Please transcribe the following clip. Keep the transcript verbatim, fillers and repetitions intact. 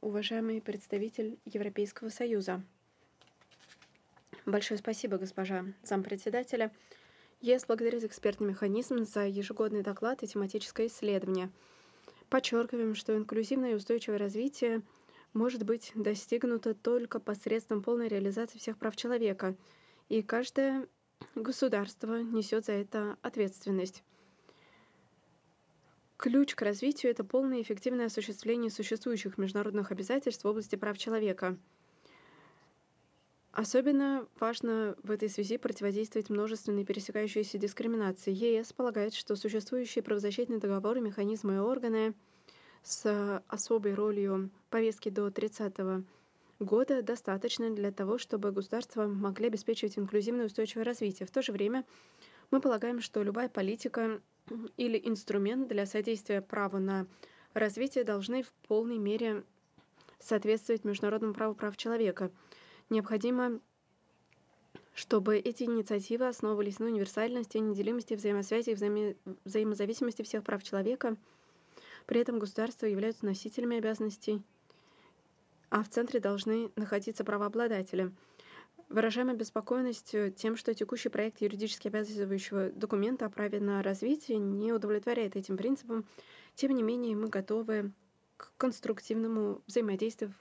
уважаемый представитель Европейского Союза. Большое спасибо, госпожа зампредседателя. ЕС благодарит экспертный механизм за ежегодный доклад и тематическое исследование. Подчеркиваем, что инклюзивное и устойчивое развитие может быть достигнуто только посредством полной реализации всех прав человека, и каждое государство несет за это ответственность. Ключ к развитию — это полное и эффективное осуществление существующих международных обязательств в области прав человека. Особенно важно в этой связи противодействовать множественной пересекающейся дискриминации. ЕС полагает, что существующие правозащитные договоры, механизмы и органы с особой ролью повестки до тридцатого года достаточно для того, чтобы государства могли обеспечивать инклюзивное и устойчивое развитие. В то же время мы полагаем, что любая политика или инструмент для содействия праву на развитие должны в полной мере соответствовать международному праву прав человека. Необходимо, чтобы эти инициативы основывались на универсальности, неделимости, взаимосвязи и взаимо- взаимозависимости всех прав человека. При этом государства являются носителями обязанностей, а в центре должны находиться правообладатели. Выражаем обеспокоенность тем, что текущий проект юридически обязывающего документа о праве на развитие не удовлетворяет этим принципам. Тем не менее, мы готовы к конструктивному взаимодействию